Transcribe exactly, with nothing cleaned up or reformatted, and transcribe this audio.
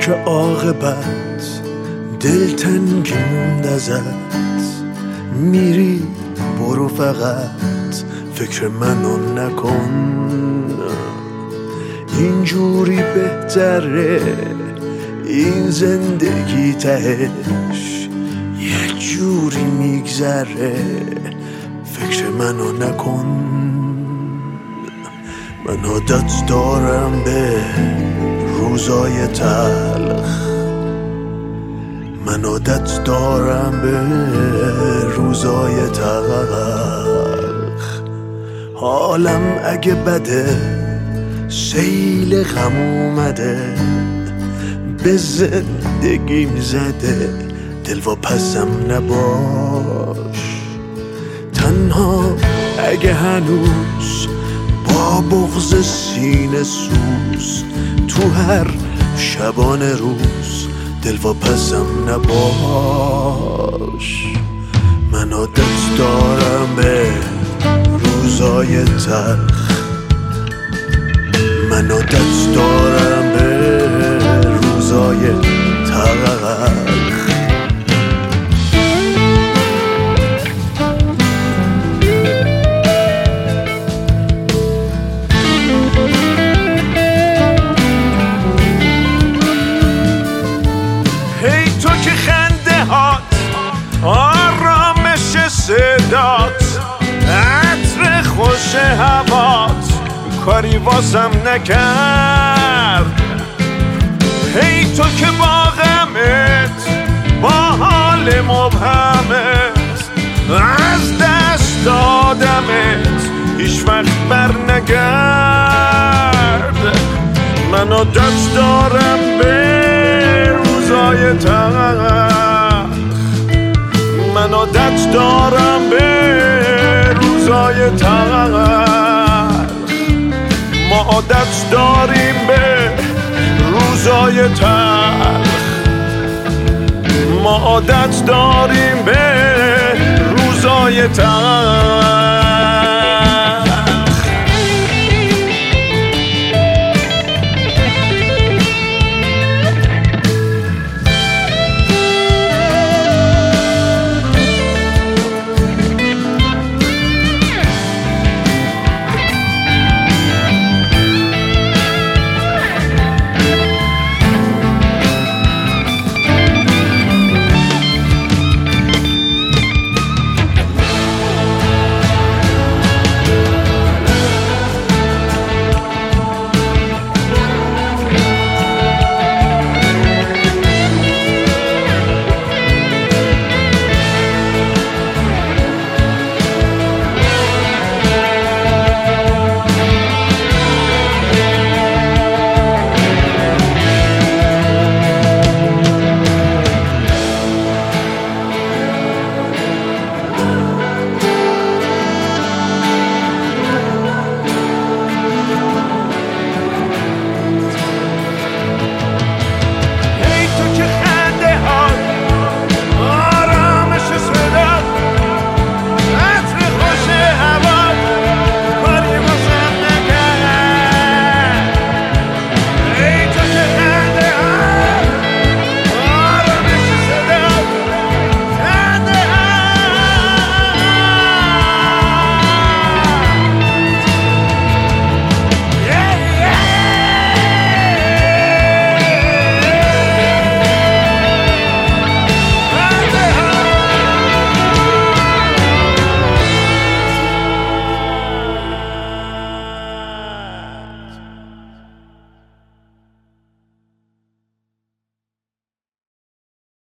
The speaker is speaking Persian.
که عاقبت دلتنگی موند ازت، میری برو فقط فکر منو نکن، اینجوری بهتره این زندگی تهش یه جوری میگذره فکر منو نکن. من عادت دارم به روزای تلخ، من عادت دارم به روزای تلخ، حالم اگه بده سیل غم اومده به زندگیم زده، دل و پسم نباش تنها اگه هنوز با بغض سینه سوز تو هر شبانه روز دل و پسم نباش. من عادت دارم به روزای تلخ، من عادت دارم به روزای تلخ. آرامش صدات عطر خوش هوات کاری واسم نکرد، هی تو که با غمت با حال مبهمت از دست دادمت هیچ وقت بر نگرد. من عادت دارم به روزای تلخ، من عادت دارم به روزای تلخ، ما عادت داریم به روزای تلخ، ما عادت داریم به روزای تلخ.